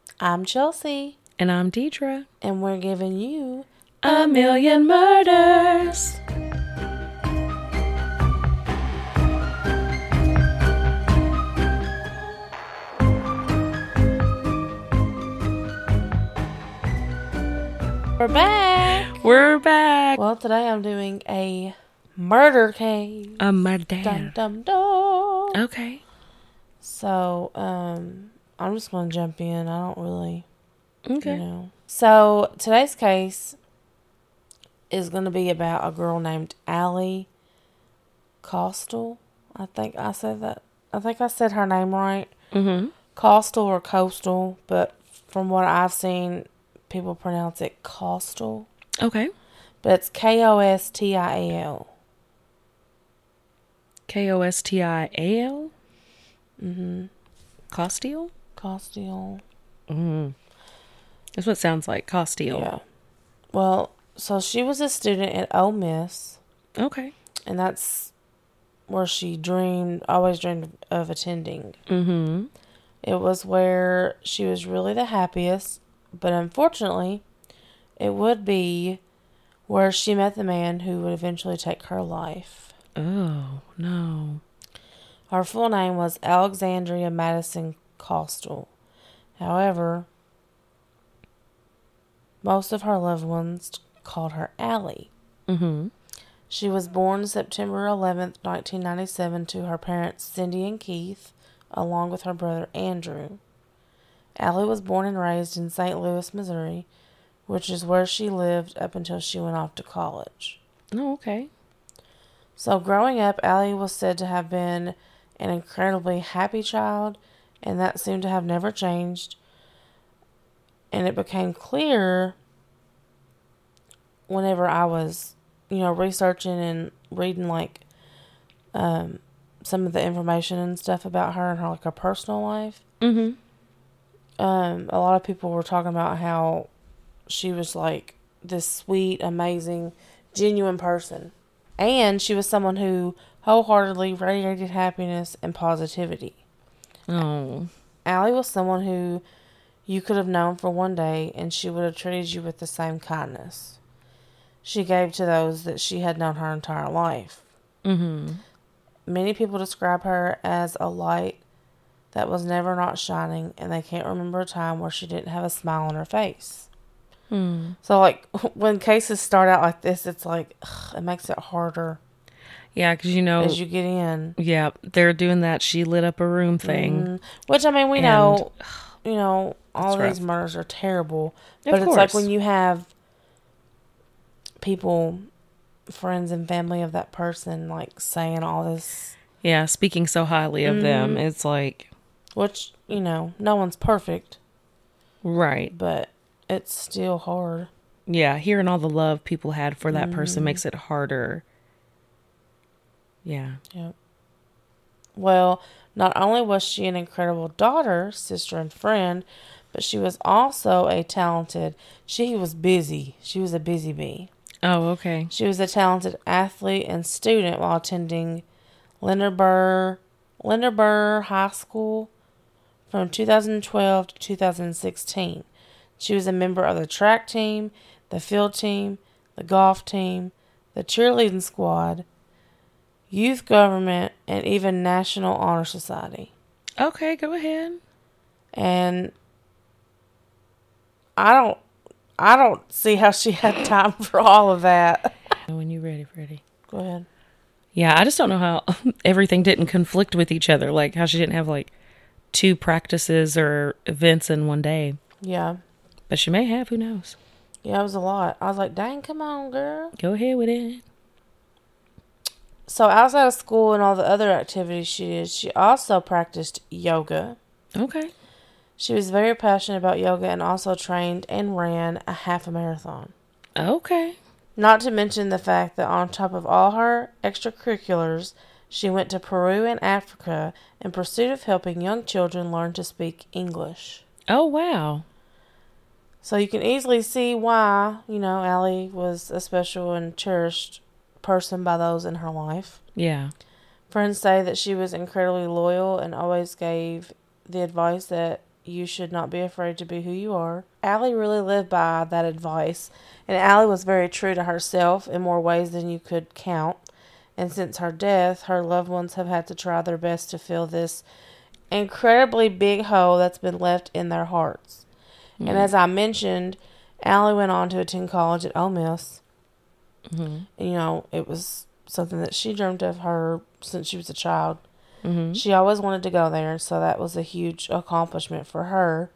I'm Chelsea, And I'm Deidre. and we're giving you A Million Murders. We're back. We're back. Well, today I'm doing a murder case. A murder. Dum dum dum. Okay. So, I'm just gonna jump in. I don't really, Okay. So today's case is gonna be about a girl named Allie Costal. I think I said that. I think I said her name right. Mm-hmm. Costal or Coastal, but from what I've seen, people pronounce it Costal. Okay. But it's Kostil. Kostial? Mm-hmm. Costial? Costil. Mm-hmm. That's what it sounds like. Costial. Yeah. Well, so she was a student at Ole Miss, Okay. and that's where she always dreamed of attending. Mm-hmm. It was where she was really the happiest, but unfortunately, it would be where she met the man who would eventually take her life. Oh, no. Her full name was Alexandria Madison Costal. However, most of her loved ones called her Allie. Mm-hmm. She was born September 11th, 1997 to her parents Cindy and Keith, along with her brother Andrew. Allie was born and raised in St. Louis, Missouri, which is where she lived up until she went off to college. Oh, okay. So growing up, Allie was said to have been an incredibly happy child, and that seemed to have never changed. And it became clear whenever I was, researching and reading, some of the information and stuff about her and her personal life. Mm-hmm. A lot of people were talking about how she was, this sweet, amazing, genuine person. And she was someone who wholeheartedly radiated happiness and positivity. Oh. Allie was someone who you could have known for one day, and she would have treated you with the same kindness she gave to those that she had known her entire life. Mm-hmm. Many people describe her as a light that was never not shining, and they can't remember a time where she didn't have a smile on her face. Hmm. So, when cases start out like this, it's it makes it harder. Yeah, because as you get in. Yeah, they're doing that she lit up a room thing. Mm-hmm. Which, we know, all these rough. murders are terrible. Of But it's course. when you have people, friends and family of that person, saying all this. Yeah, speaking so highly of them. It's Which, no one's perfect. Right. But it's still hard. Yeah, hearing all the love people had for that person makes it harder. Yeah. Yep. Well, not only was she an incredible daughter, sister, and friend, but she was also she was busy. She was a busy bee. Oh, okay. She was a talented athlete and student while attending Linderburg High School from 2012 to 2016. She was a member of the track team, the field team, the golf team, the cheerleading squad, youth government, and even National Honor Society. Okay, go ahead. And I don't see how she had time for all of that. When you're ready, Freddie. Go ahead. Yeah, I just don't know how everything didn't conflict with each other. Like how she didn't have two practices or events in one day. Yeah. But she may have, who knows? Yeah, it was a lot. I was like, dang, come on, girl. Go ahead with it. So outside of school and all the other activities she did, she also practiced yoga. Okay. She was very passionate about yoga and also trained and ran a half a marathon. Okay. Not to mention the fact that on top of all her extracurriculars, she went to Peru and Africa in pursuit of helping young children learn to speak English. Oh, wow. So you can easily see why, Allie was a special and cherished person by those in her life. Yeah. Friends say that she was incredibly loyal and always gave the advice that you should not be afraid to be who you are. Allie really lived by that advice, and Allie was very true to herself in more ways than you could count. And since her death, her loved ones have had to try their best to fill this incredibly big hole that's been left in their hearts. And as I mentioned, Allie went on to attend college at Ole Miss. And, you know, it was something that she dreamt of her since she was a child. She always wanted to go there, so that was a huge accomplishment for her.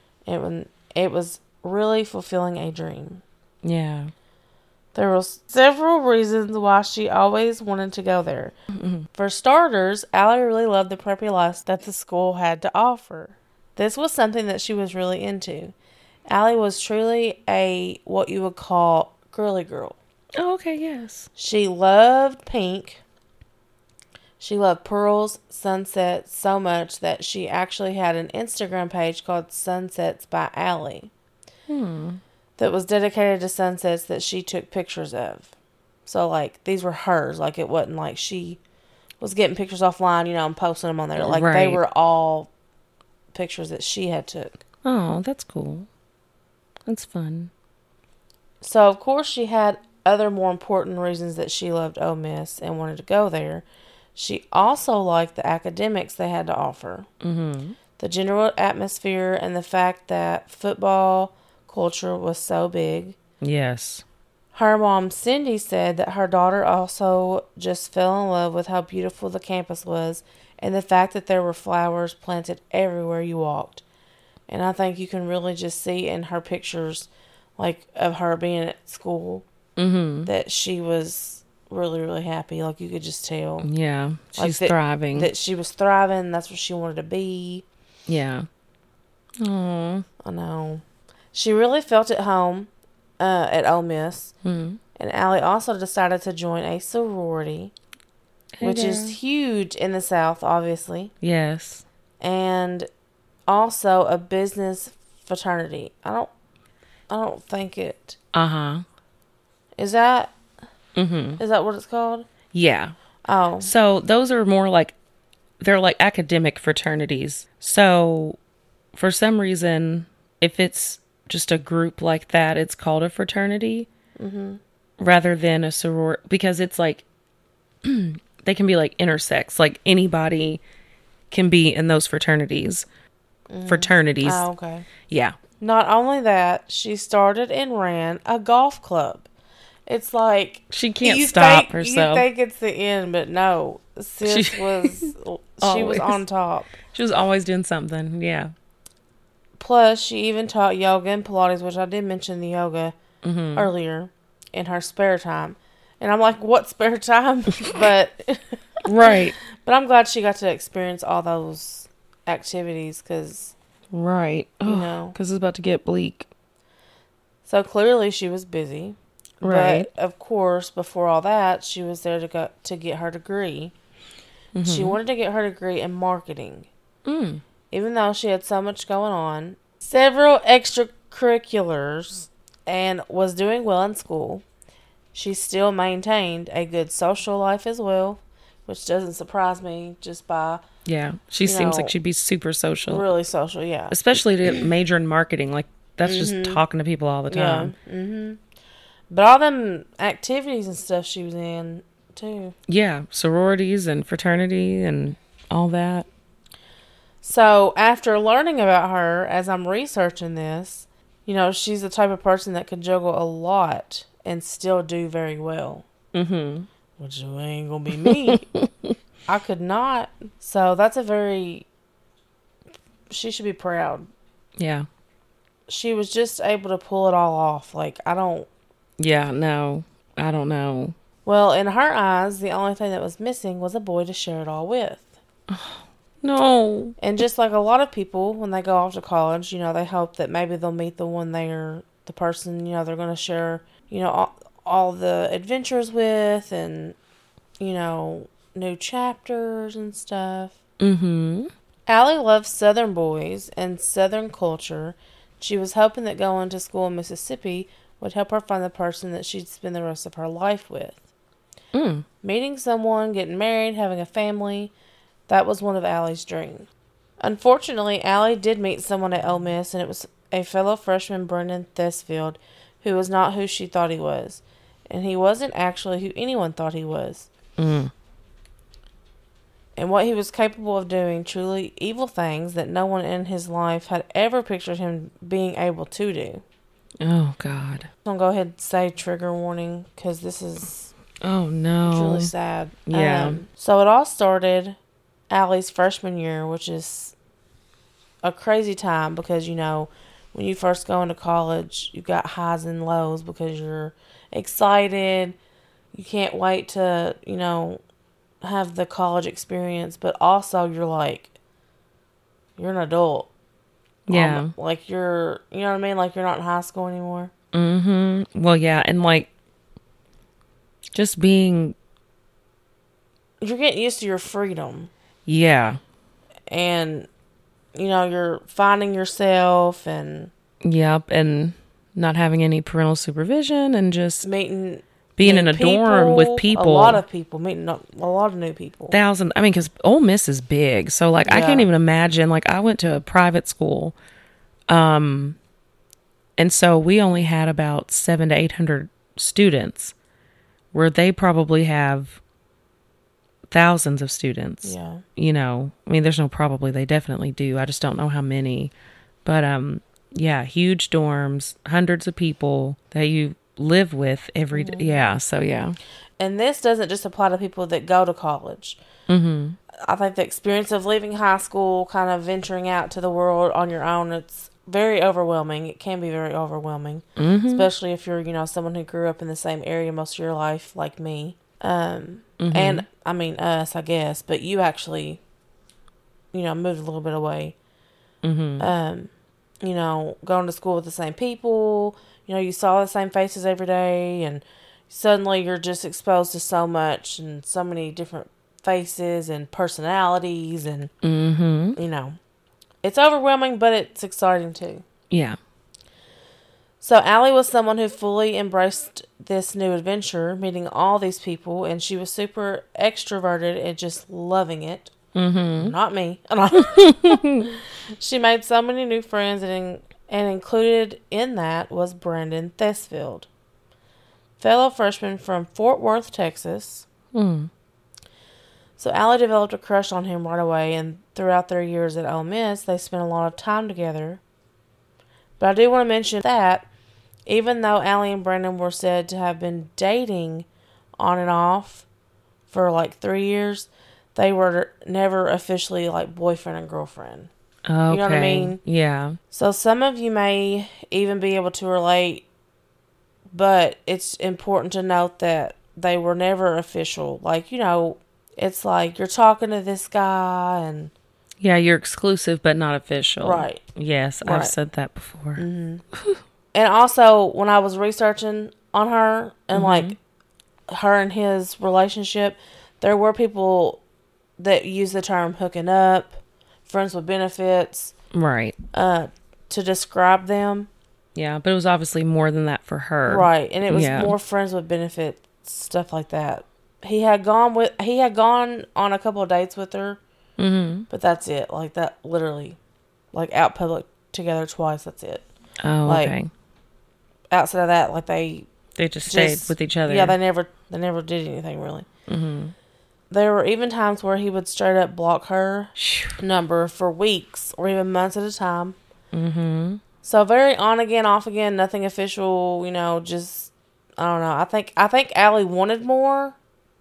It was really fulfilling a dream. Yeah. There were several reasons why she always wanted to go there. For starters, Allie really loved the preppy life that the school had to offer. This was something that she was really into. Allie was truly a, what you would call, girly girl. Oh, okay, yes. She loved pink. She loved pearls, sunsets so much that she actually had an Instagram page called Sunsets by Allie that was dedicated to sunsets that she took pictures of. So, like, these were hers. Like, it wasn't like she was getting pictures offline, you know, and posting them on there. Like, they were all pictures that she had took. Oh, that's cool. That's fun. So, of course, she had other more important reasons that she loved Ole Miss and wanted to go there. She also liked the academics they had to offer. The general atmosphere and the fact that football culture was so big. Yes. Her mom, Cindy, said that her daughter also just fell in love with how beautiful the campus was and the fact that there were flowers planted everywhere you walked. And I think you can really just see in her pictures, like, of her being at school, that she was really, really happy. Like, you could just tell. Yeah. She's like thriving. That she was thriving. That's what she wanted to be. Yeah. Oh. I know. She really felt at home at Ole Miss. And Allie also decided to join a sorority, which is huge in the South, obviously. Yes. And also a business fraternity. I don't think it. Is that? Is that what it's called? Yeah. Oh. So those are more like, they're like academic fraternities. So for some reason, if it's just a group like that, it's called a fraternity rather than a sorority, because it's like, they can be like intersex, like anybody can be in those fraternities. Oh, okay. Yeah. Not only that, she started and ran a golf club. It's like, she can't stop herself. You think it's the end, but no. Sis was on top. She was always doing something. Yeah. Plus, she even taught yoga and Pilates, which I did mention the yoga earlier, in her spare time. And I'm like, what spare time? But right. But I'm glad she got to experience all those activities because, right, you know, because it's about to get bleak. So clearly she was busy. Right. But of course, before all that, she was there to get her degree. She wanted to get her degree in marketing. Even though she had so much going on, several extracurriculars, and was doing well in school, she still maintained a good social life as well, which doesn't surprise me just by... Yeah, she seems like she'd be super social. Really social, yeah. Especially to major in marketing. Like, that's just talking to people all the time. Yeah. But all them activities and stuff she was in, too. Yeah, sororities and fraternity and all that. So, after learning about her, as I'm researching this, you know, she's the type of person that could juggle a lot and still do very well. Which ain't gonna be me. I could not. So, that's she should be proud. Yeah. She was just able to pull it all off. Like, Yeah, no, I don't know. Well, in her eyes, the only thing that was missing was a boy to share it all with. No. And just like a lot of people, when they go off to college, you know, they hope that maybe they'll meet the person, you know, they're going to share, you know, all the adventures with and, you know, new chapters and stuff. Allie loves Southern boys and Southern culture. She was hoping that going to school in Mississippi would help her find the person that she'd spend the rest of her life with. Meeting someone, getting married, having a family, that was one of Allie's dreams. Unfortunately, Allie did meet someone at Ole Miss, and it was a fellow freshman, Brendan Thesfield, who was not who she thought he was. And he wasn't actually who anyone thought he was. Mm. And what he was capable of doing, truly evil things that no one in his life had ever pictured him being able to do. Oh, God. I'm going to go ahead and say trigger warning, because this is Oh, no. truly sad. Yeah. So it all started Allie's freshman year, which is a crazy time because, you know, when you first go into college, you've got highs and lows because you're excited. You can't wait to, you know, have the college experience, but also you're like, you're an adult. Yeah. Like you're, you know what I mean? Like you're not in high school anymore. Mm-hmm. Well, yeah. And like, just being. You're getting used to your freedom. Yeah. And, you know, you're finding yourself and. Yep. And not having any parental supervision and just meeting. Being in a dorm with people. A lot of people. Meeting a lot of new people. I mean, because Ole Miss is big. So, like, I can't even imagine. Like, I went to a private school. And so we only had about 700 to 800 students, where they probably have thousands of students. Yeah. You know, I mean, there's no probably. They definitely do. I just don't know how many. But, yeah, huge dorms, hundreds of people that you live with every day. Yeah, so yeah. And this doesn't just apply to people that go to college. Mm-hmm. I think the experience of leaving high school, kind of venturing out to the world on your own, it's very overwhelming. It can be very overwhelming, especially if you're, you know, someone who grew up in the same area most of your life, like me. And I mean us, I guess, but you actually, you know, moved a little bit away. You know, going to school with the same people. You know, you saw the same faces every day, and suddenly you're just exposed to so much and so many different faces and personalities, and you know, it's overwhelming, but it's exciting too. Yeah. So Allie was someone who fully embraced this new adventure, meeting all these people, and she was super extroverted and just loving it. Not me. She made so many new friends, and included in that was Brendan Thesfield, fellow freshman from Fort Worth, Texas. So Allie developed a crush on him right away, and throughout their years at Ole Miss, they spent a lot of time together. But I do want to mention that even though Allie and Brendan were said to have been dating on and off for like 3 years, they were never officially like boyfriend and girlfriend. Okay. You know what I mean? Yeah. So some of you may even be able to relate, but it's important to note that they were never official. Like, you know, it's like you're talking to this guy and... Yeah, you're exclusive but not official. Right. Yes, Right. I've said that before. And also, when I was researching on her and like her and his relationship, there were people that use the term hooking up, friends with benefits, Right. to describe them. Yeah, but it was obviously more than that for her. Right, and it was Yeah. more friends with benefits, stuff like that. He had gone on a couple of dates with her, but that's it. Like that, literally, like out public together twice. That's it. Oh, Like, okay. Outside of that, like they Just stayed with each other. Yeah, they never did anything really. There were even times where he would straight up block her number for weeks or even months at a time. So very on again, off again, nothing official. You know, just I don't know. I think Allie wanted more.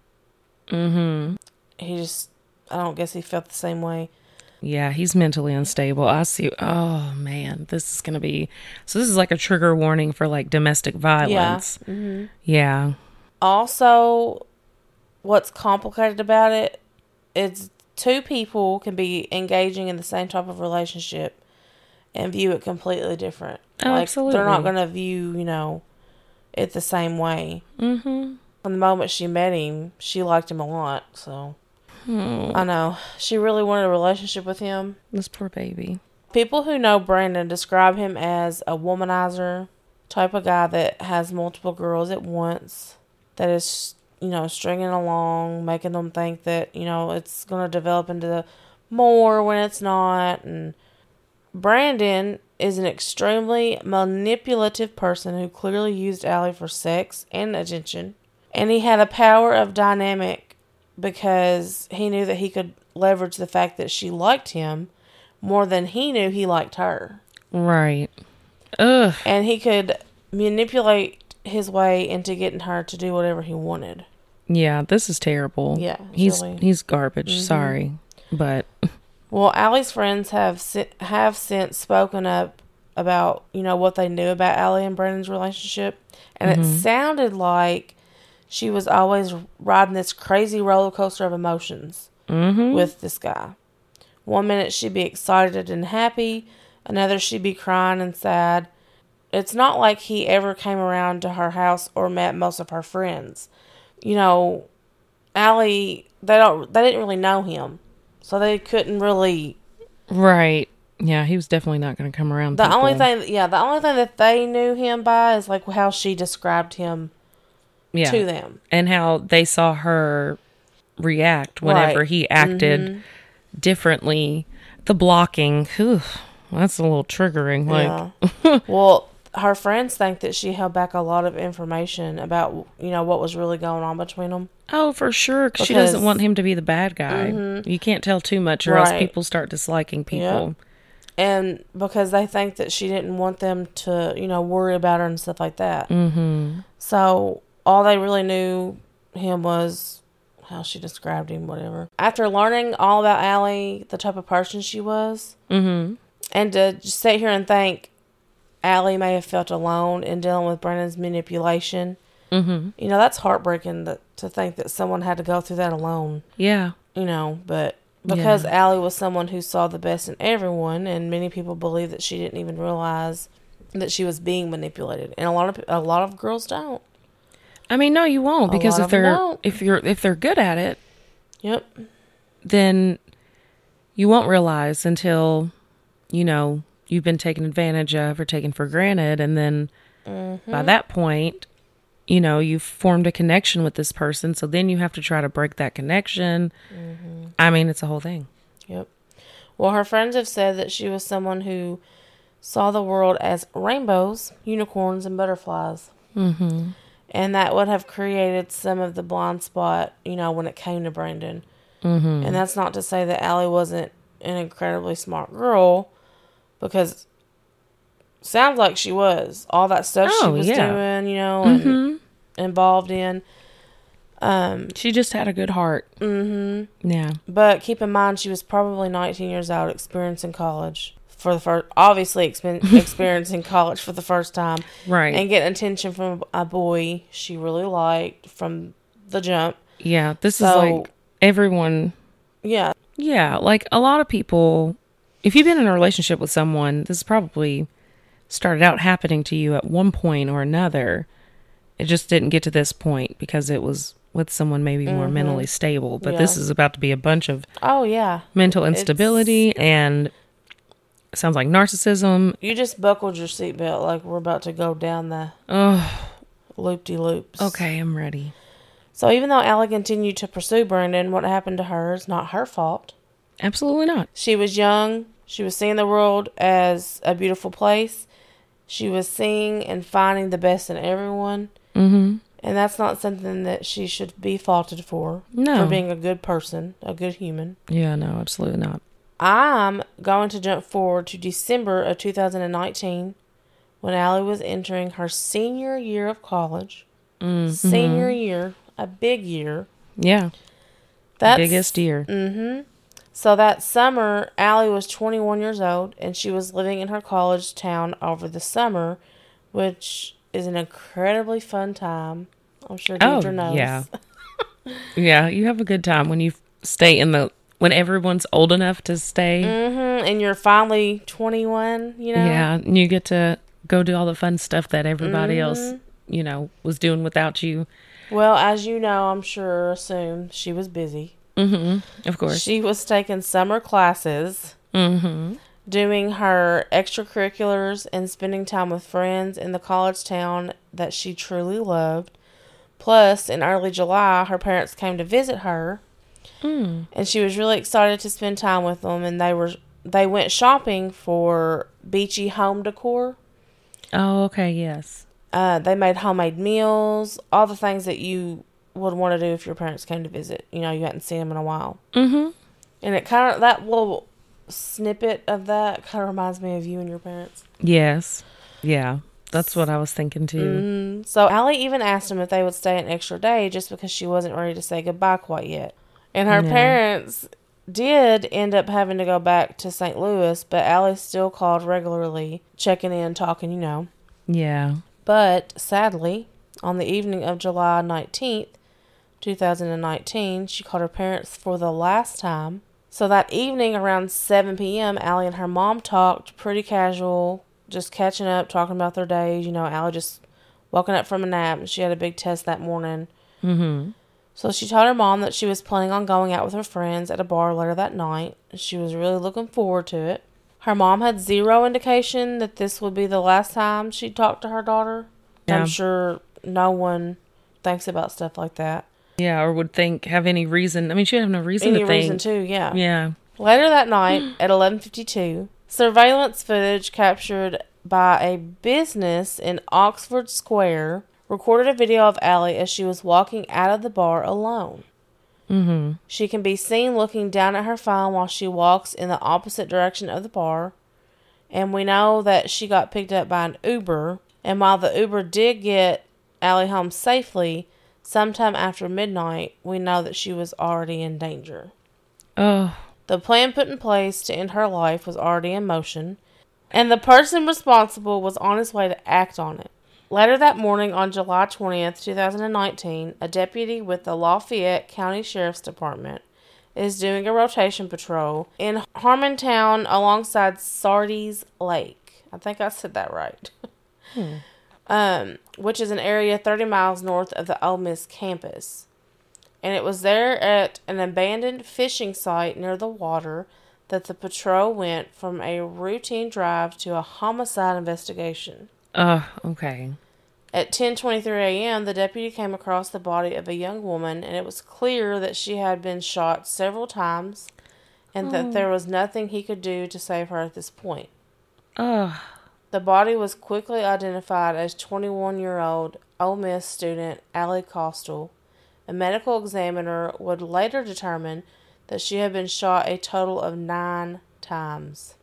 He just, I don't guess he felt the same way. Yeah, he's mentally unstable. I see. Oh, man. This is going to be... So this is like a trigger warning for like domestic violence. Yeah. Also, what's complicated about it is two people can be engaging in the same type of relationship and view it completely different. Oh, like, absolutely. They're not going to view, you know, it the same way. From the moment she met him, she liked him a lot, so... I know. She really wanted a relationship with him. This poor baby. People who know Brandon describe him as a womanizer, type of guy that has multiple girls at once, that is, you know, stringing along, making them think that, you know, it's going to develop into more when it's not. And Brandon is an extremely manipulative person who clearly used Allie for sex and attention. And he had a power of dynamic because he knew that he could leverage the fact that she liked him more than he knew he liked her. Right. Ugh. And he could manipulate his way into getting her to do whatever he wanted. Yeah, this is terrible. Yeah, he's garbage. Sorry, but well, Allie's friends have since spoken up about what they knew about Allie and Brandon's relationship, and it sounded like she was always riding this crazy roller coaster of emotions with this guy. One minute she'd be excited and happy, another she'd be crying and sad. It's not like he ever came around to her house or met most of her friends. Allie, they didn't really know him, so they couldn't really. Right. Yeah, he was definitely not going to come around. The only thing that they knew him by is like how she described him to them, and how they saw her react whenever he acted differently. The blocking, that's a little triggering. Like, well, her friends think that she held back a lot of information about what was really going on between them. Oh, for sure, because she doesn't want him to be the bad guy. You can't tell too much, or else people start disliking people. Yep. And because they think that she didn't want them to, worry about her and stuff like that. So all they really knew him was how she described him, whatever. After learning all about Allie, the type of person she was, and to just sit here and think Allie may have felt alone in dealing with Brandon's manipulation, that's heartbreaking to think that someone had to go through that alone. Yeah. But because Allie was someone who saw the best in everyone, and many people believe that she didn't even realize that she was being manipulated, and a lot of girls don't. I mean, no, you won't, because if they're good at it, then you won't realize until you've been taken advantage of or taken for granted, and then by that point, you've formed a connection with this person, so then you have to try to break that connection. I mean, it's a whole thing. Yep. Well, her friends have said that she was someone who saw the world as rainbows, unicorns, and butterflies. And that would have created some of the blind spot, when it came to Brandon. And that's not to say that Allie wasn't an incredibly smart girl, because sounds like she was. All that stuff she was doing, and involved in. She just had a good heart. Yeah. But keep in mind, she was probably 19 years old, experiencing college for the first, obviously experiencing college for the first time. Right. And getting attention from a boy she really liked from the jump. Yeah. This is like everyone. Yeah. Yeah. Like a lot of people, if you've been in a relationship with someone, this probably started out happening to you at one point or another. It just didn't get to this point because it was with someone maybe more mentally stable. But this is about to be a bunch of mental instability and sounds like narcissism. You just buckled your seatbelt like we're about to go down the loop-de-loops. Okay, I'm ready. So even though Allie continued to pursue Brandon, what happened to her is not her fault. Absolutely not. She was young. She was seeing the world as a beautiful place. She was seeing and finding the best in everyone. And that's not something that she should be faulted for. No. For being a good person, a good human. Yeah, no, absolutely not. I'm going to jump forward to December of 2019 when Allie was entering her senior year of college. Senior year, a big year. Yeah. That's biggest year. So that summer, Allie was 21 years old, and she was living in her college town over the summer, which is an incredibly fun time. I'm sure Deidre knows. Yeah. Yeah, you have a good time when you stay when everyone's old enough to stay. And you're finally 21, Yeah, and you get to go do all the fun stuff that everybody else, was doing without you. Well, as you know, I'm sure, assume she was busy. Of course. She was taking summer classes, doing her extracurriculars, and spending time with friends in the college town that she truly loved. Plus, in early July, her parents came to visit her, Mm. And she was really excited to spend time with them. And they went shopping for beachy home decor. Oh, okay, yes. They made homemade meals, all the things that you would want to do if your parents came to visit. You know, you hadn't seen them in a while. Mm-hmm. And it kind of, that little snippet of that kind of reminds me of you and your parents. Yes. Yeah. That's what I was thinking too. So Allie even asked them if they would stay an extra day just because she wasn't ready to say goodbye quite yet. And her parents did end up having to go back to St. Louis, but Allie still called regularly, checking in, talking, you know. Yeah. But sadly, on the evening of July 19th, 2019, she called her parents for the last time. So that evening around 7 p.m., Allie and her mom talked pretty casual, just catching up, talking about their days. You know, Allie just woken up from a nap and she had a big test that morning. Mm-hmm. So she told her mom that she was planning on going out with her friends at a bar later that night. She was really looking forward to it. Her mom had zero indication that this would be the last time she'd talk to her daughter. Yeah. I'm sure no one thinks about stuff like that. Yeah, or would have any reason. I mean, she would have no reason to think. Any reason to, yeah. Yeah. Later that night, at 11:52, surveillance footage captured by a business in Oxford Square recorded a video of Allie as she was walking out of the bar alone. Mm-hmm. She can be seen looking down at her phone while she walks in the opposite direction of the bar. And we know that she got picked up by an Uber. And while the Uber did get Allie home safely, sometime after midnight, we know that she was already in danger. Oh. The plan put in place to end her life was already in motion, and the person responsible was on his way to act on it. Later that morning, on July 20th, 2019, a deputy with the Lafayette County Sheriff's Department is doing a rotation patrol in Harmontown alongside Sardis Lake. I think I said that right. Which is an area 30 miles north of the Ole Miss campus. And it was there at an abandoned fishing site near the water that the patrol went from a routine drive to a homicide investigation. Okay. At 10:23 a.m., the deputy came across the body of a young woman, and it was clear that she had been shot several times and that there was nothing he could do to save her at this point. The body was quickly identified as 21-year-old Ole Miss student Allie Costal. A medical examiner would later determine that she had been shot a total of 9 times.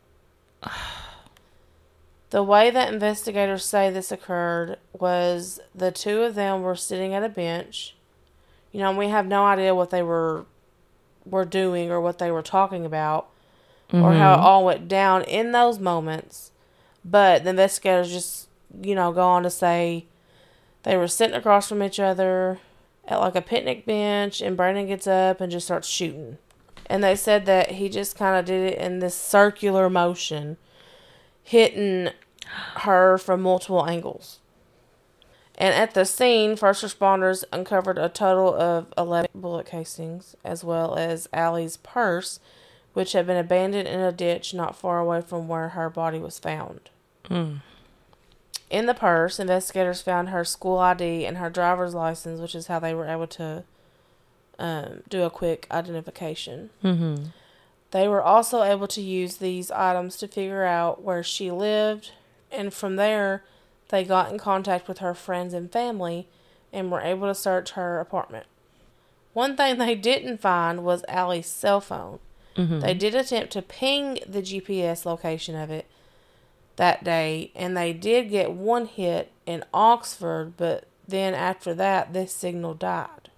The way that investigators say this occurred was the two of them were sitting at a bench. You know, we have no idea what they were doing or what they were talking about or how it all went down in those moments. But the investigators just, you know, go on to say they were sitting across from each other at like a picnic bench, and Brandon gets up and just starts shooting. And they said that he just kind of did it in this circular motion, hitting her from multiple angles. And at the scene, first responders uncovered a total of 11 bullet casings, as well as Allie's purse, which had been abandoned in a ditch not far away from where her body was found. In the purse, investigators found her school ID and her driver's license, which is how they were able to do a quick identification. They were also able to use these items to figure out where she lived, and from there, they got in contact with her friends and family and were able to search her apartment. One thing they didn't find was Allie's cell phone. They did attempt to ping the GPS location of it that day, and they did get one hit in Oxford, but then after that, this signal died.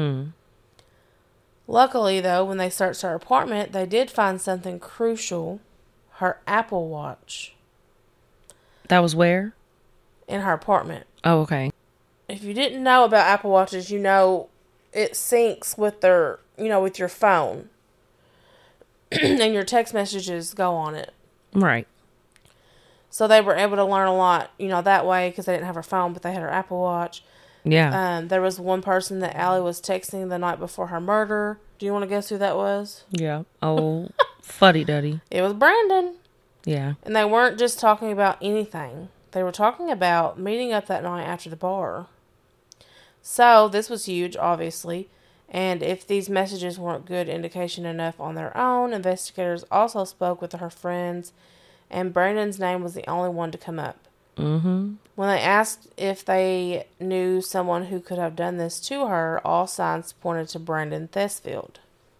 Luckily, though, when they searched her apartment, they did find something crucial: her Apple Watch. That was where? In her apartment. Oh, okay. If you didn't know about Apple Watches, you know it syncs with their, you know, with your phone. And your text messages go on it. Right. So they were able to learn a lot, you know, that way, because they didn't have her phone, but they had her Apple Watch. Yeah. There was one person that Allie was texting the night before her murder. Do you want to guess who that was? Yeah. Oh, fuddy-duddy. It was Brandon. Yeah. And they weren't just talking about anything. They were talking about meeting up that night after the bar. So, this was huge, obviously. And if these messages weren't good indication enough on their own, investigators also spoke with her friends, and Brandon's name was the only one to come up. Mm-hmm. When they asked if they knew someone who could have done this to her, all signs pointed to Brandon Thesfield.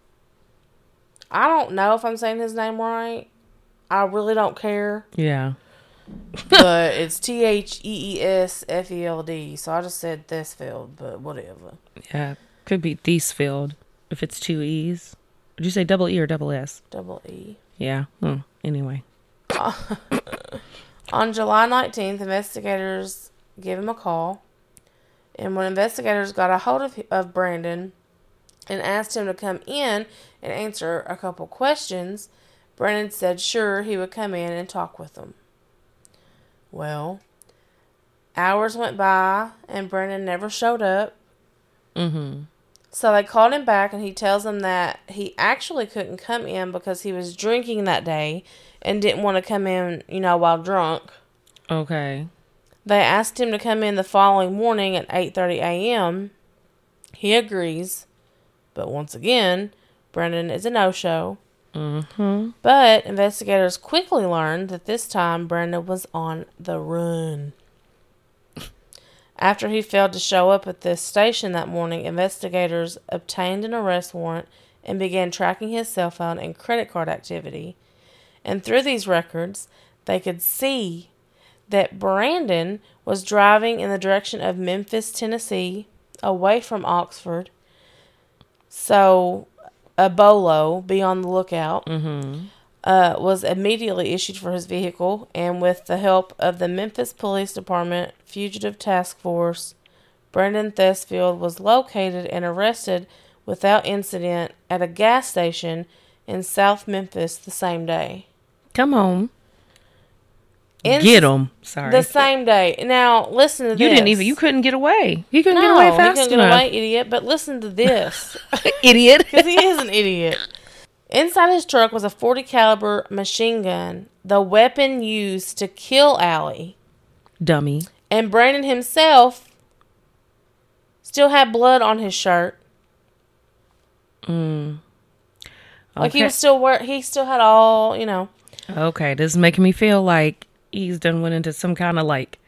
I don't know if I'm saying his name right. I really don't care. Yeah. But it's Theesfeld, so I just said Thesfield, but whatever. Yeah. Could be Thesfield if it's 2 E's. Did you say double E or double S? Double E. Yeah. Anyway. On July 19th, investigators gave him a call. And when investigators got a hold of Brandon and asked him to come in and answer a couple questions, Brandon said sure he would come in and talk with them. Well, hours went by and Brandon never showed up. Mm-hmm. So they called him back and he tells them that he actually couldn't come in because he was drinking that day and didn't want to come in, while drunk. Okay. They asked him to come in the following morning at 8:30 a.m. He agrees. But once again, Brandon is a no-show. Mm-hmm. But investigators quickly learned that this time Brandon was on the run. After he failed to show up at this station that morning, investigators obtained an arrest warrant and began tracking his cell phone and credit card activity. And through these records, they could see that Brandon was driving in the direction of Memphis, Tennessee, away from Oxford. So, a bolo, be on the lookout, was immediately issued for his vehicle, and with the help of the Memphis Police Department Fugitive Task Force, Brandon Thesfield was located and arrested without incident at a gas station in South Memphis the same day. Come on. Get him. Sorry. The same day. Now, listen to this. You couldn't get away. You couldn't get away fast enough. he couldn't get away, idiot. But listen to this. Idiot. Because he is an idiot. Inside his truck was a .40 caliber machine gun, the weapon used to kill Allie. Dummy. And Brandon himself still had blood on his shirt. Okay. Like he still had all, Okay, this is making me feel like he's done went into some kind of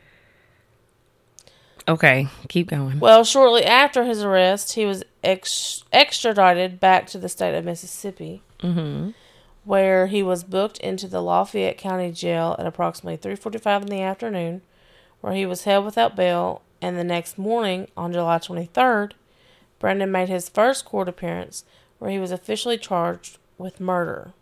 Okay, keep going. Well, shortly after his arrest, he was extradited back to the state of Mississippi, where he was booked into the Lafayette County Jail at approximately 3:45 in the afternoon, where he was held without bail, and the next morning, on July 23rd, Brandon made his first court appearance, where he was officially charged with murder.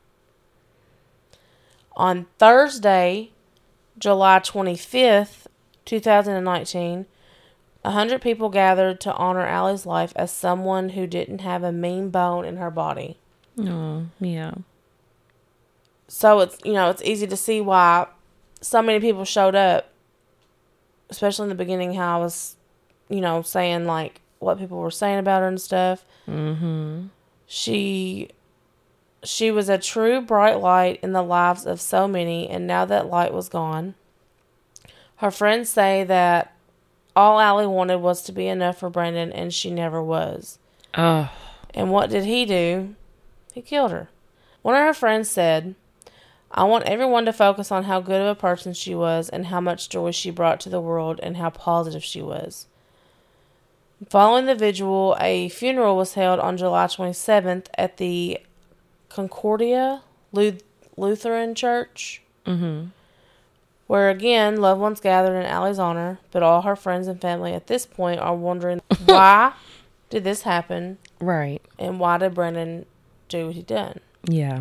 On Thursday, July 25th, 2019, 100 people gathered to honor Allie's life as someone who didn't have a mean bone in her body. Oh, yeah. So it's easy to see why so many people showed up, especially in the beginning, how I was, saying what people were saying about her and stuff. Mm-hmm. She was a true bright light in the lives of so many, and now that light was gone, her friends say that all Allie wanted was to be enough for Brandon, and she never was. Oh. And what did he do? He killed her. One of her friends said, "I want everyone to focus on how good of a person she was and how much joy she brought to the world and how positive she was." Following the vigil, a funeral was held on July 27th at the Concordia Lutheran Church, where again loved ones gathered in Allie's honor, but all her friends and family at this point are wondering why did this happen, right? And why did Brandon do what he done? Yeah.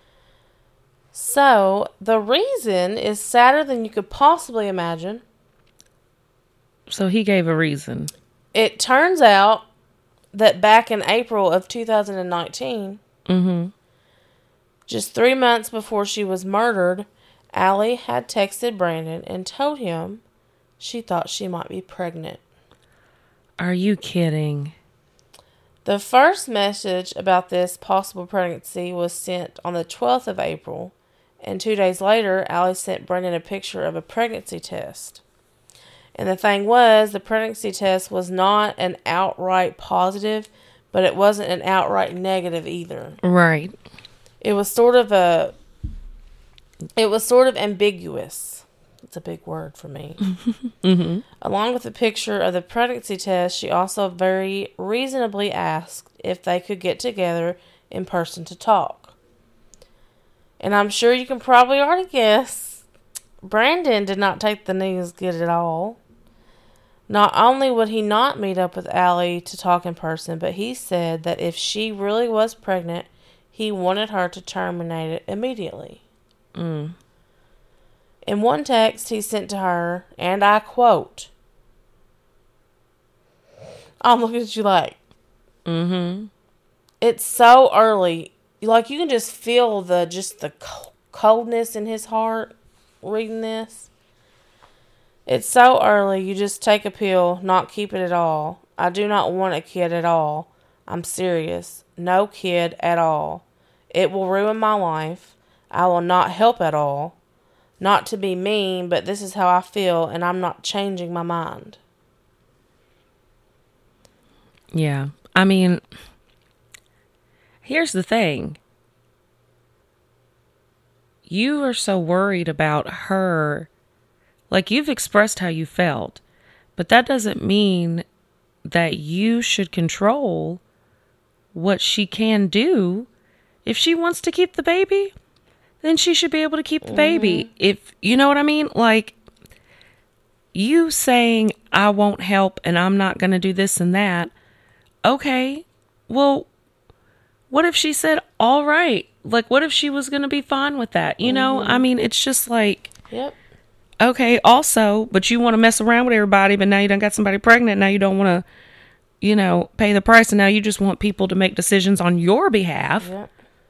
So the reason is sadder than you could possibly imagine. So he gave a reason. It turns out that back in April of 2019, just 3 months before she was murdered, Allie had texted Brandon and told him she thought she might be pregnant. Are you kidding? The first message about this possible pregnancy was sent on the 12th of April, and 2 days later, Allie sent Brandon a picture of a pregnancy test. And the thing was, the pregnancy test was not an outright positive, but it wasn't an outright negative either. Right. It was sort of ambiguous. It's a big word for me. Mm-hmm. Along with a picture of the pregnancy test, she also very reasonably asked if they could get together in person to talk. And I'm sure you can probably already guess, Brandon did not take the news good at all. Not only would he not meet up with Allie to talk in person, but he said that if she really was pregnant, he wanted her to terminate it immediately. Mm. In one text he sent to her, and I quote, I'm looking at you like, Mm-hmm. it's so early. Like, you can just feel the coldness in his heart reading this. It's so early. You just take a pill, not keep it at all. I do not want a kid at all. I'm serious. No kid at all. It will ruin my life. I will not help at all. Not to be mean, but this is how I feel, and I'm not changing my mind. Yeah. I mean, here's the thing. You are so worried about her. Like, you've expressed how you felt, but that doesn't mean that you should control what she can do. If she wants to keep the baby, then she should be able to keep the baby. If you know what I mean? Like, you saying, I won't help and I'm not going to do this and that. Okay, well, what if she said, all right? Like, what if she was going to be fine with that? You know, I mean, it's just like, Yep. okay, also, but you want to mess around with everybody, but now you done got somebody pregnant. Now you don't want to, you know, pay the price. And now you just want people to make decisions on your behalf. Yep.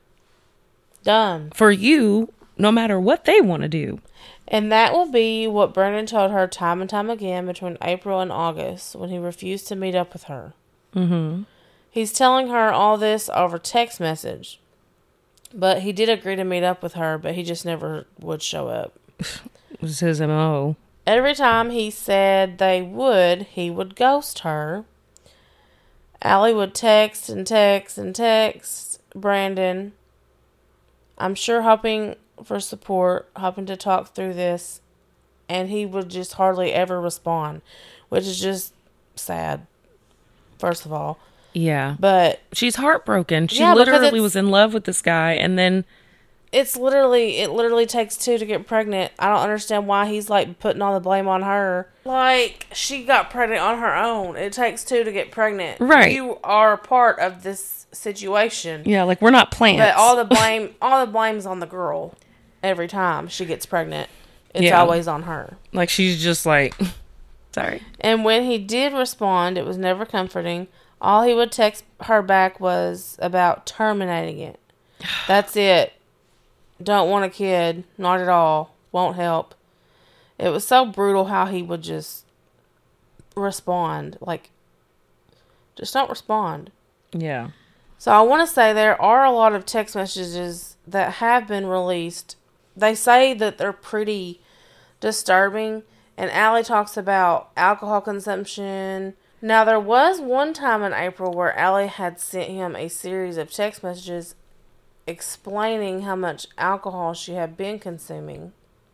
Done. For you, no matter what they want to do. And that will be what Brandon told her time and time again between April and August when he refused to meet up with her. Mm-hmm. He's telling her all this over text message. But he did agree to meet up with her, but he just never would show up. It was his MO. Every time he said they would, he would ghost her. Allie would text and text and text Brandon. I'm sure hoping for support, hoping to talk through this, and he would just hardly ever respond, which is just sad, first of all. Yeah. But she's heartbroken. She Yeah, because literally it's- was in love with this guy, and then it literally takes two to get pregnant. I don't understand why he's like putting all the blame on her. Like, she got pregnant on her own. It takes two to get pregnant. Right. You are a part of this situation. yeah, like, we're not plants. But all the blame's on the girl. Every time she gets pregnant, it's Yeah. always on her. Like, she's just like, sorry. And when he did respond, it was never comforting. All he would text her back was about terminating it. That's it. Don't want a kid. Not at all. Won't help. It was so brutal how he would just respond. Like, just don't respond. Yeah. So I want to say there are a lot of text messages that have been released. They say that they're pretty disturbing. And Allie talks about alcohol consumption. Now, there was one time in April where Allie had sent him a series of text messages explaining how much alcohol she had been consuming.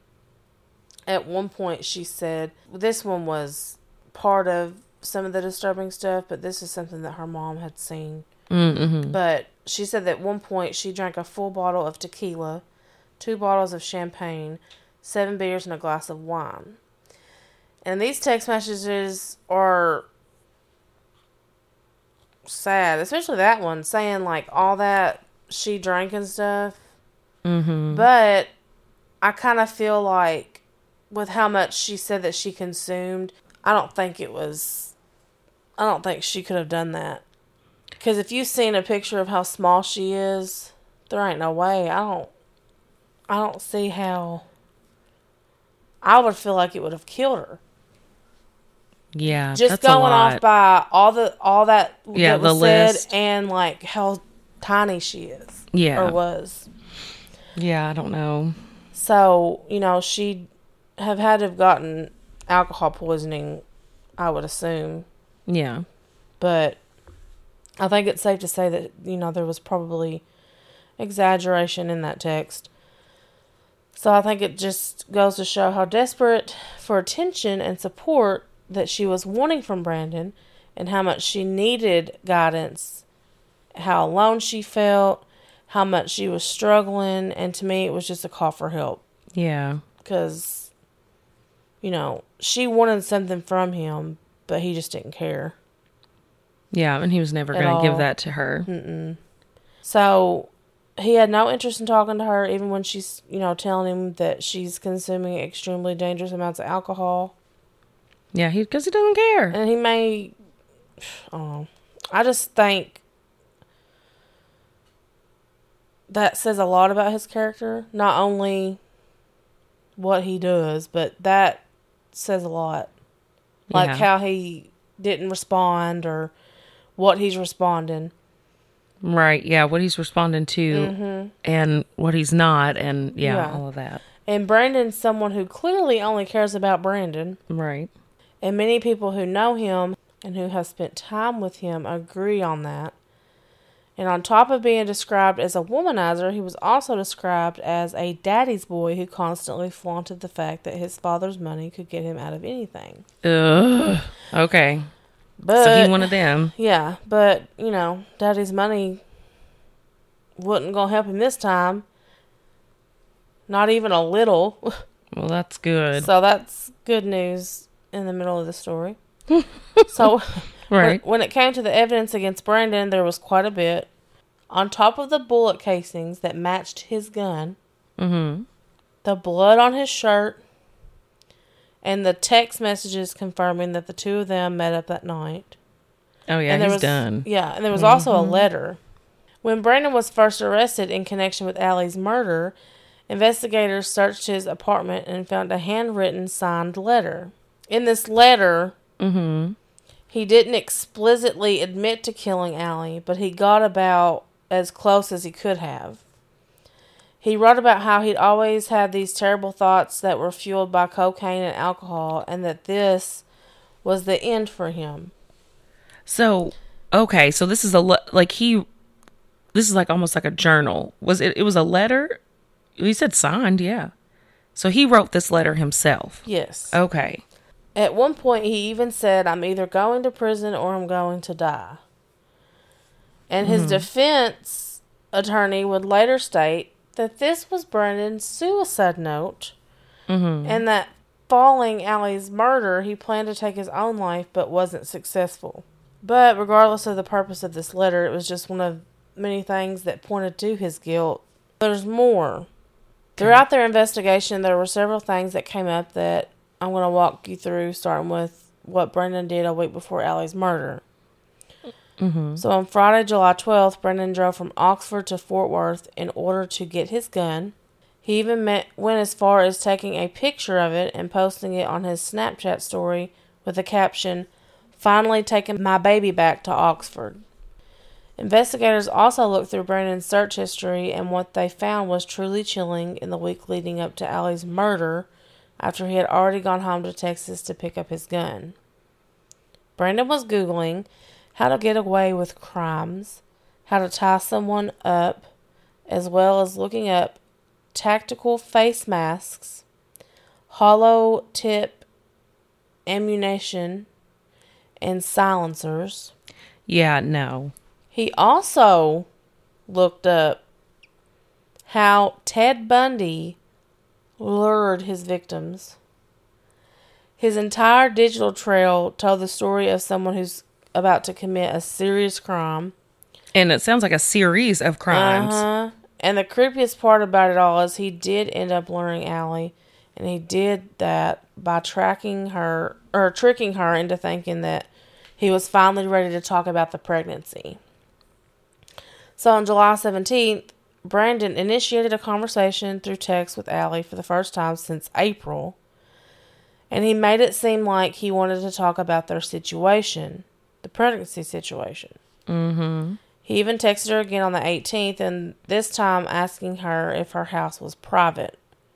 At one point, she said, this one was part of some of the disturbing stuff, but this is something that her mom had seen. Mm-hmm. But she said that at one point she drank a full bottle of tequila, 2 bottles of champagne, 7 beers, and a glass of wine. And these text messages are sad, especially that one, saying like all that she drank and stuff. Mm-hmm. But I kind of feel like with how much she said that she consumed, I don't think she could have done that. Because if you've seen a picture of how small she is, there ain't no way. I don't see how. I would feel like it would have killed her. Yeah, Just that's a going lot. off by all that Yeah, that was the said list. and like how tiny she is. Yeah. Or was. Yeah, I don't know. So, she'd have had to have gotten alcohol poisoning, I would assume. Yeah. But I think it's safe to say that, there was probably exaggeration in that text. So I think it just goes to show how desperate for attention and support that she was wanting from Brandon, and how much she needed guidance, how alone she felt, how much she was struggling, and to me it was just a call for help. Yeah. Because, she wanted something from him, but he just didn't care. Yeah, and he was never going to give that to her. Mm-mm. So he had no interest in talking to her, even when she's, telling him that she's consuming extremely dangerous amounts of alcohol. Yeah, because he doesn't care. And he may, I just think that says a lot about his character. Not only what he does, but that says a lot. Like how he didn't respond, or what he's responding. Right, yeah, what he's responding to, and what he's not, and all of that. And Brandon's someone who clearly only cares about Brandon. Right. And many people who know him and who have spent time with him agree on that. And on top of being described as a womanizer, he was also described as a daddy's boy who constantly flaunted the fact that his father's money could get him out of anything. Ugh. Okay. But, so he wanted them. Yeah, but, daddy's money wasn't going to help him this time. Not even a little. Well, that's good. So that's good news in the middle of the story. So, right. when it came to the evidence against Brandon, there was quite a bit. On top of the bullet casings that matched his gun, the blood on his shirt, and the text messages confirming that the two of them met up that night. Oh, yeah, and he's done. Yeah, and there was also a letter. When Brandon was first arrested in connection with Allie's murder, investigators searched his apartment and found a handwritten signed letter. In this letter, he didn't explicitly admit to killing Allie, but he got about as close as he could have. He wrote about how he'd always had these terrible thoughts that were fueled by cocaine and alcohol, and that this was the end for him. So, okay, so this is this is like almost like a journal. It was a letter? He said signed, yeah. So he wrote this letter himself. Yes. Okay. At one point, he even said, "I'm either going to prison or I'm going to die." And his defense attorney would later state that this was Brandon's suicide note, and that following Allie's murder, he planned to take his own life but wasn't successful. But regardless of the purpose of this letter, it was just one of many things that pointed to his guilt. There's more. Throughout their investigation, there were several things that came up that I'm going to walk you through, starting with what Brandon did a week before Allie's murder. So on Friday, July 12th, Brandon drove from Oxford to Fort Worth in order to get his gun. He even went as far as taking a picture of it and posting it on his Snapchat story with the caption, "Finally taking my baby back to Oxford." Investigators also looked through Brandon's search history, and what they found was truly chilling in the week leading up to Allie's murder, after he had already gone home to Texas to pick up his gun. Brandon was Googling how to get away with crimes, how to tie someone up, as well as looking up tactical face masks, hollow tip ammunition, and silencers. Yeah, no. He also looked up how Ted Bundy lured his victims. His entire digital trail told the story of someone who's about to commit a serious crime. And it sounds like a series of crimes. And the creepiest part about it all is he did end up luring Allie, and he did that by tricking her into thinking that he was finally ready to talk about the pregnancy. So on July 17th, Brandon initiated a conversation through text with Allie for the first time since April, and he made it seem like he wanted to talk about their situation, the pregnancy situation. He even texted her again on the 18th, and this time asking her if her house was private.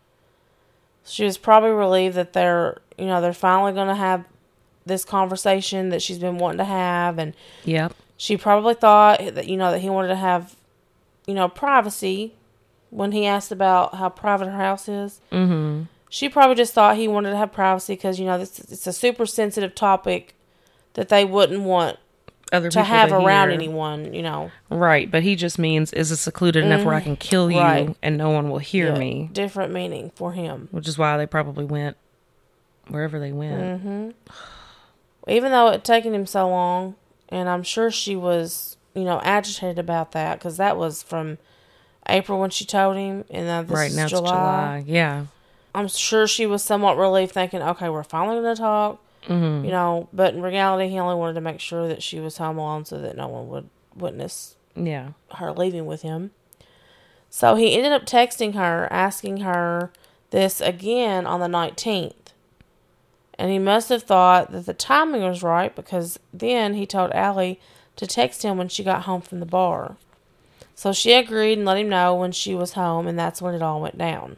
She was probably relieved that they're finally going to have this conversation that she's been wanting to have, and She probably thought that, that he wanted to have, privacy when he asked about how private her house is. Mm-hmm. She probably just thought he wanted to have privacy because, it's a super sensitive topic that they wouldn't want Other to people have around hear. anyone. Right, but he just means, is it secluded enough where I can kill you Right. and no one will hear Yeah, me? different meaning for him. Which is why they probably went wherever they went. Mm-hmm. Even though it had taken him so long, and I'm sure she was, agitated about that, because that was from April when she told him, and now this Right, is now July. it's July. Yeah. I'm sure she was somewhat relieved, thinking, okay, we're finally going to talk. Mm-hmm. But in reality, he only wanted to make sure that she was home alone so that no one would witness Yeah. her leaving with him. So he ended up texting her, asking her this again on the 19th. And he must have thought that the timing was right, because then he told Allie to text him when she got home from the bar. So she agreed and let him know when she was home, and that's when it all went down.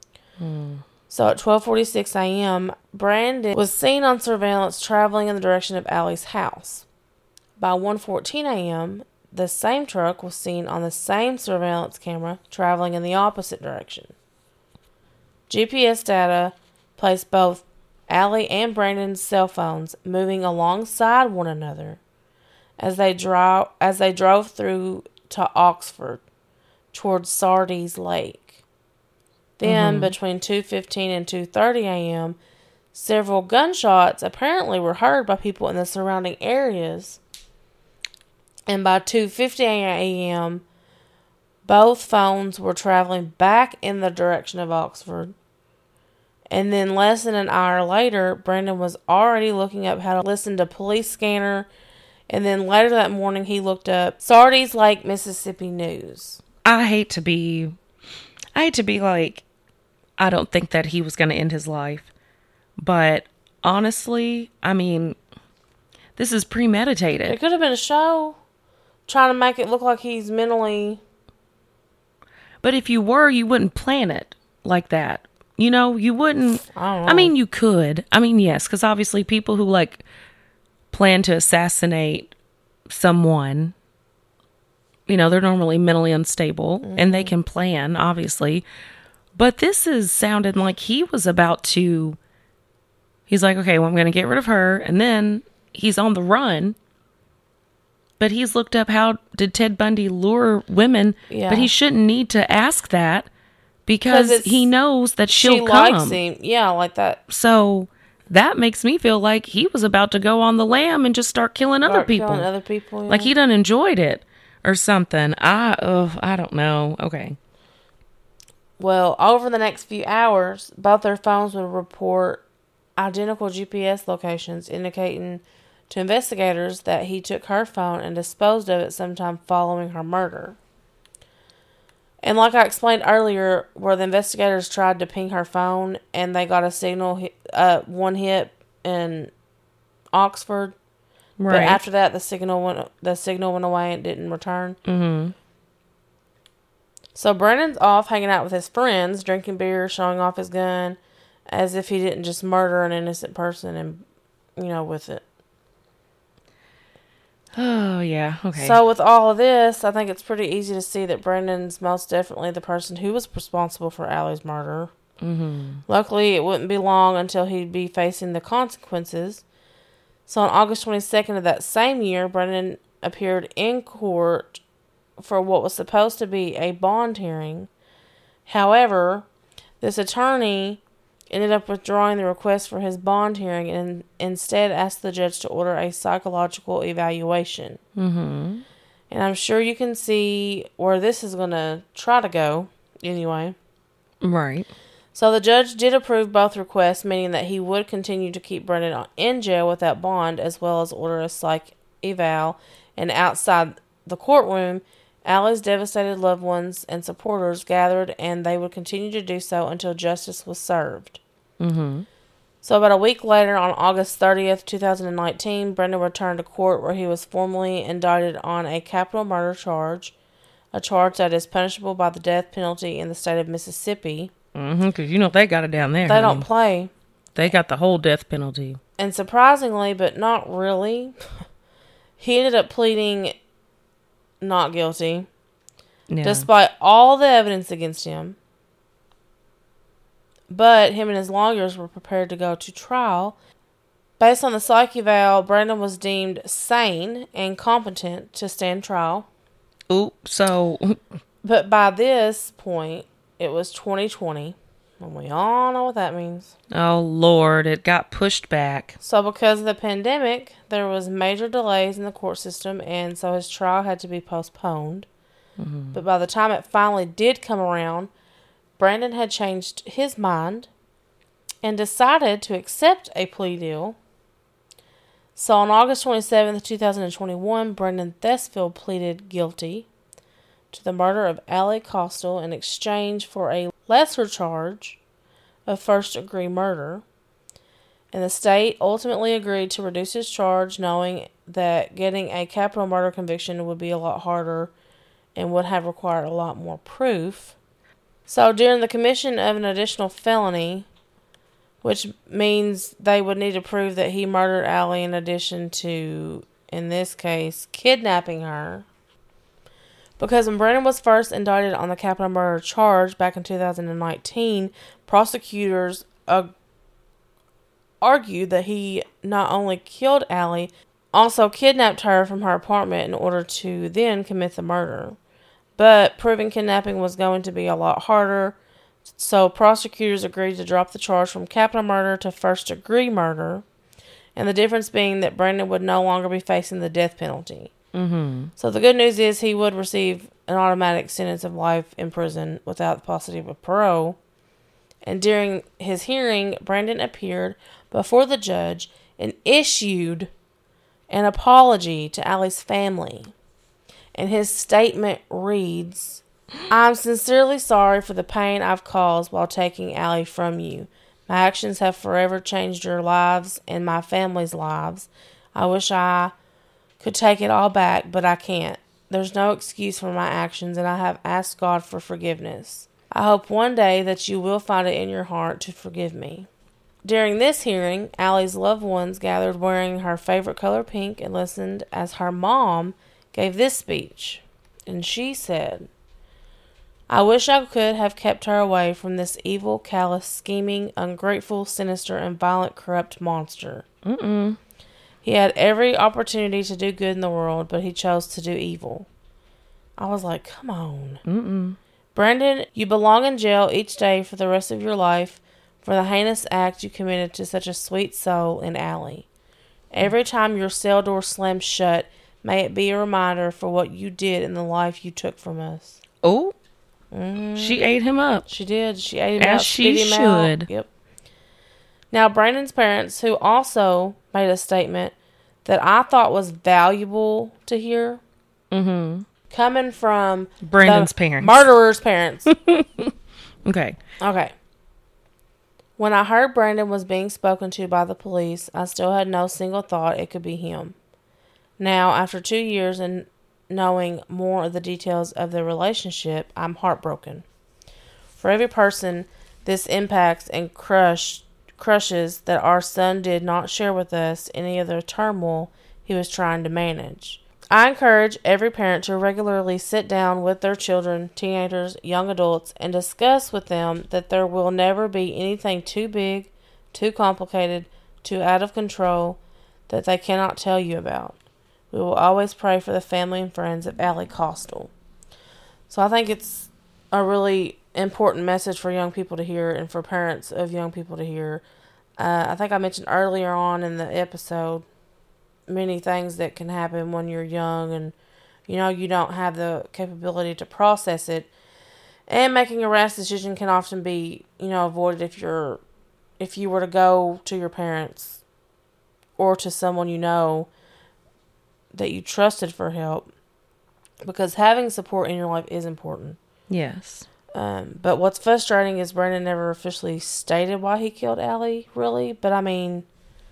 So at 12:46 a.m., Brandon was seen on surveillance traveling in the direction of Allie's house. By 1:14 a.m., the same truck was seen on the same surveillance camera traveling in the opposite direction. GPS data placed both Allie and Brandon's cell phones moving alongside one another as they drove through to Oxford towards Sardis Lake. Then, between 2:15 and 2:30 a.m., several gunshots apparently were heard by people in the surrounding areas. And by 2:50 a.m., both phones were traveling back in the direction of Oxford. And then less than an hour later, Brandon was already looking up how to listen to police scanner. And then later that morning, he looked up Sardis Lake, Mississippi news. I hate to be like, I don't think that he was going to end his life. But honestly, I mean, this is premeditated. It could have been a show trying to make it look like he's mentally... But if you were, you wouldn't plan it like that. You wouldn't... I don't know. I mean, you could. I mean, yes, because obviously people who, plan to assassinate someone, they're normally mentally unstable, and they can plan, obviously. But this is sounding like he was about to... He's like, okay, well, I'm going to get rid of her, and then he's on the run. But he's looked up how did Ted Bundy lure women, but he shouldn't need to ask that because he knows that she'll come. She likes him. Yeah, like that. So that makes me feel like he was about to go on the lam and just start killing other people. Killing other people, yeah. Like he done enjoyed it or something. I don't know. Okay. Well, over the next few hours, both their phones would report identical GPS locations, indicating to investigators that he took her phone and disposed of it sometime following her murder. And like I explained earlier, where the investigators tried to ping her phone and they got a signal, one hit in Oxford. Right. But after that, the signal went away and didn't return. Mm-hmm. So Brandon's off hanging out with his friends, drinking beer, showing off his gun, as if he didn't just murder an innocent person and, with it. Oh, yeah. Okay. So with all of this, I think it's pretty easy to see that Brandon's most definitely the person who was responsible for Allie's murder. Mm-hmm. Luckily, it wouldn't be long until he'd be facing the consequences. So on August 22nd of that same year, Brandon appeared in court for what was supposed to be a bond hearing. However, this attorney ended up withdrawing the request for his bond hearing and instead asked the judge to order a psychological evaluation. Mm-hmm. And I'm sure you can see where this is going to try to go anyway. Right. So the judge did approve both requests, meaning that he would continue to keep Brandon in jail without bond, as well as order a psych eval. And outside the courtroom, Allie's devastated loved ones and supporters gathered, and they would continue to do so until justice was served. Mm-hmm. So about a week later, on August 30th, 2019, Brandon returned to court where he was formally indicted on a capital murder charge, a charge that is punishable by the death penalty in the state of Mississippi. Mm-hmm, because they got it down there. They don't play. They got the whole death penalty. And surprisingly, but not really, He ended up pleading not guilty, Yeah. despite all the evidence against him. But him and his lawyers were prepared to go to trial. Based on the psych eval, Brandon was deemed sane and competent to stand trial. So... But by this point, it was 2020. And we all know what that means. Oh, Lord, it got pushed back. So because of the pandemic, there was major delays in the court system, and so his trial had to be postponed. Mm-hmm. But by the time it finally did come around, Brandon had changed his mind and decided to accept a plea deal. So on August 27th, 2021, Brandon Thesfield pleaded guilty to the murder of Allie Costal in exchange for a lesser charge of first-degree murder. And the state ultimately agreed to reduce his charge, knowing that getting a capital murder conviction would be a lot harder and would have required a lot more proof. So during the commission of an additional felony, which means they would need to prove that he murdered Allie in addition to, in this case, kidnapping her. Because when Brandon was first indicted on the capital murder charge back in 2019, prosecutors argued that he not only killed Allie, also kidnapped her from her apartment in order to then commit the murder. But proving kidnapping was going to be a lot harder, so prosecutors agreed to drop the charge from capital murder to first-degree murder, and the difference being that Brandon would no longer be facing the death penalty. Mm-hmm. So the good news is he would receive an automatic sentence of life in prison without the possibility of parole. And during his hearing, Brandon appeared before the judge and issued an apology to Allie's family. And his statement reads, "I'm sincerely sorry for the pain I've caused while taking Allie from you. My actions have forever changed your lives and my family's lives. I wish I could take it all back, but I can't. There's no excuse for my actions, and I have asked God for forgiveness. I hope one day that you will find it in your heart to forgive me." During this hearing, Allie's loved ones gathered wearing her favorite color pink and listened as her mom gave this speech. And she said, "I wish I could have kept her away from this evil, callous, scheming, ungrateful, sinister, and violent, corrupt monster. He had every opportunity to do good in the world, but he chose to do evil." I was like, come on. "Brandon, you belong in jail each day for the rest of your life for the heinous act you committed to such a sweet soul in Allie. Every time your cell door slams shut, may it be a reminder for what you did in the life you took from us." Oh, she ate him up. She did. She ate him As out. she spit him should. out. Yep. Now, Brandon's parents, who also made a statement that I thought was valuable to hear, coming from Brandon's the parents. murderer's parents. Okay. Okay. "When I heard Brandon was being spoken to by the police, I still had no single thought it could be him. Now, after 2 years and knowing more of the details of the relationship, I'm heartbroken. For every person this impacts and crushes that our son did not share with us any of the turmoil he was trying to manage. I encourage every parent to regularly sit down with their children, teenagers, young adults, and discuss with them that there will never be anything too big, too complicated, too out of control that they cannot tell you about. We will always pray for the family and friends of Allie Costal." So I think it's a really important message for young people to hear and for parents of young people to hear. I think I mentioned earlier on in the episode many things that can happen when you're young and you don't have the capability to process it, and making a rash decision can often be avoided if you were to go to your parents or to someone that you trusted for help, because having support in your life is important. Yes. But what's frustrating is Brandon never officially stated why he killed Allie, really. But I mean,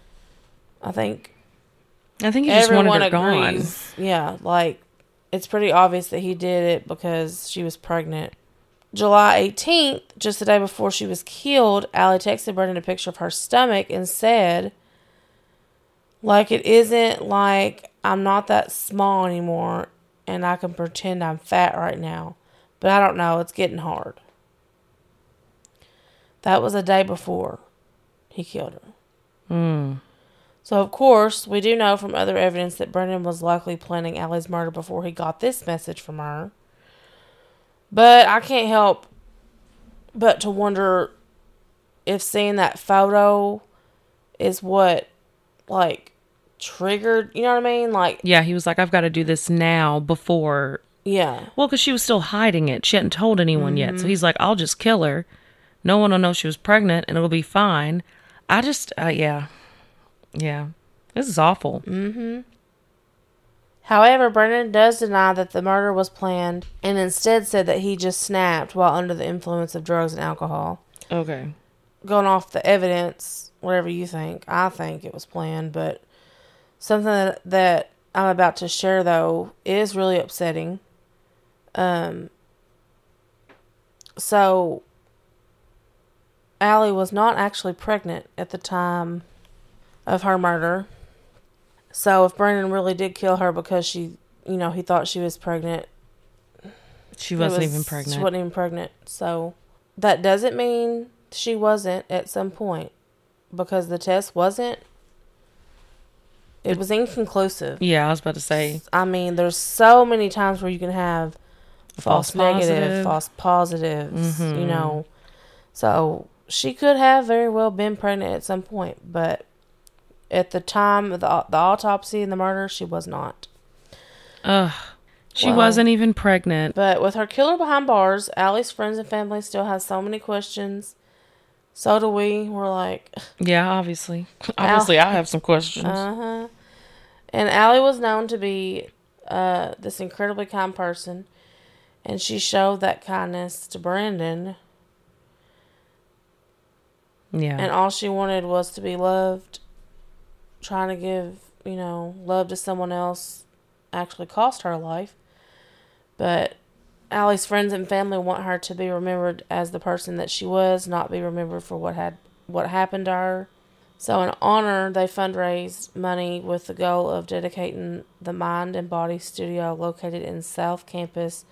I think he just wanted her gone. agrees. Yeah, like, it's pretty obvious that he did it because she was pregnant. July 18th, just the day before she was killed, Allie texted Brandon a picture of her stomach and said, like, "It isn't like I'm not that small anymore, and I can pretend I'm fat right now. But I don't know, it's getting hard. That was a day before he killed her. So, of course, we do know from other evidence that Brendan was likely planning Allie's murder before he got this message from her. But I can't help but to wonder if seeing that photo is what, like, triggered, you know what I mean? Like, Yeah, he was like, I've got to do this now before. yeah. Well, because she was still hiding it. She hadn't told anyone yet. So he's like, I'll just kill her. No one will know she was pregnant and it'll be fine. I just, yeah. Yeah. This is awful. However, Brendan does deny that the murder was planned and instead said that he just snapped while under the influence of drugs and alcohol. Okay. Going off the evidence, whatever you think, I think it was planned, but something that I'm about to share, though, is really upsetting. So, Allie was not actually pregnant at the time of her murder. So, if Brendan really did kill her because he thought she was pregnant. She wasn't even pregnant. She wasn't even pregnant. So, that doesn't mean she wasn't at some point. Because the test wasn't. It was inconclusive. Yeah, I was about to say. I mean, there's so many times where you can have false negative, positive. false positives, you know. So, she could have very well been pregnant at some point. But at the time of the autopsy and the murder, she was not. She wasn't even pregnant. But with her killer behind bars, Allie's friends and family still have so many questions. So do we. We're like... Yeah, obviously. Obviously, I have some questions. Uh-huh. And Allie was known to be this incredibly kind person. And she showed that kindness to Brandon. Yeah. And all she wanted was to be loved. Trying to give, love to someone else actually cost her life. But Allie's friends and family want her to be remembered as the person that she was, not be remembered for what happened to her. So in honor, they fundraised money with the goal of dedicating the Mind and Body Studio located in the South Campus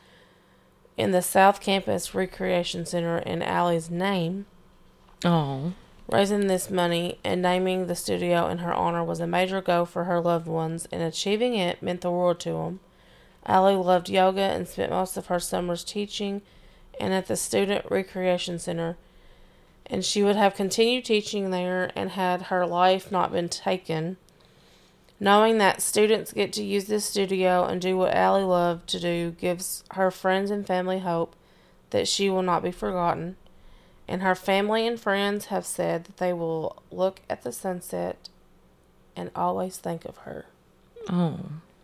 Recreation Center in Allie's name. Oh. Raising this money and naming the studio in her honor was a major goal for her loved ones, and achieving it meant the world to them. Allie loved yoga and spent most of her summers teaching and at the Student Recreation Center, and she would have continued teaching there and had her life not been taken. Knowing that students get to use this studio and do what Allie loved to do gives her friends and family hope that she will not be forgotten. And her family and friends have said that they will look at the sunset and always think of her. Oh.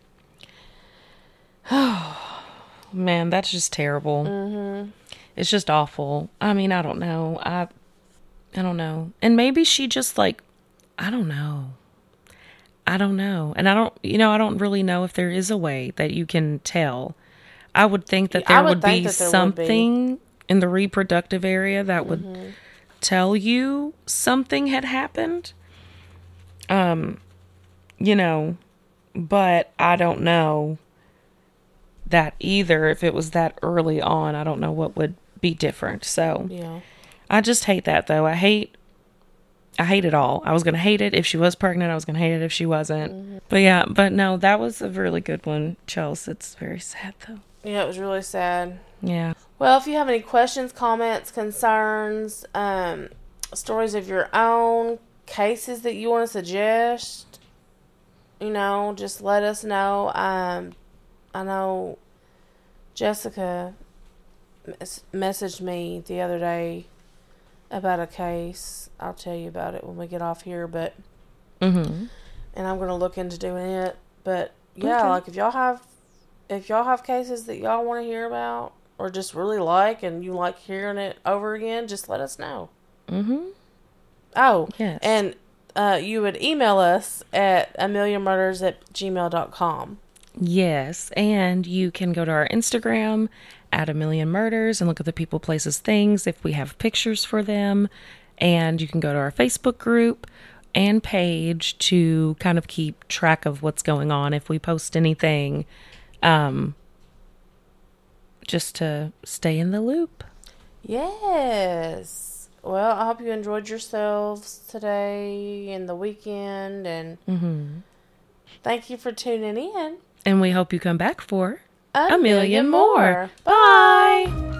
Oh, man, that's just terrible. Mm-hmm. It's just awful. I mean, I don't know. I don't know. And maybe she just I don't know. And I don't really know if there is a way that you can tell. I would think that there would be something in the reproductive area that would tell you something had happened. But I don't know that either. If it was that early on, I don't know what would be different. So Yeah. I just hate that, though. I hate it all. I was going to hate it if she was pregnant. I was going to hate it if she wasn't. But no, that was a really good one, Chelsea. It's very sad, though. Yeah, it was really sad. Yeah. Well, if you have any questions, comments, concerns, stories of your own, cases that you want to suggest, just let us know. I know Jessica messaged me the other day about a case. I'll tell you about it when we get off here, but and I'm going to look into doing it. But yeah, like if y'all have cases that y'all want to hear about or just really like and you like hearing it over again, just let us know. Oh, yes. And you would email us at amillionmurders@gmail.com. Yes, and you can go to our Instagram at @amillionmurders and look at the people, places, things if we have pictures for them. And you can go to our Facebook group and page to kind of keep track of what's going on if we post anything, just to stay in the loop. Yes. Well, I hope you enjoyed yourselves today and the weekend, and thank you for tuning in. And we hope you come back for A million more. Bye.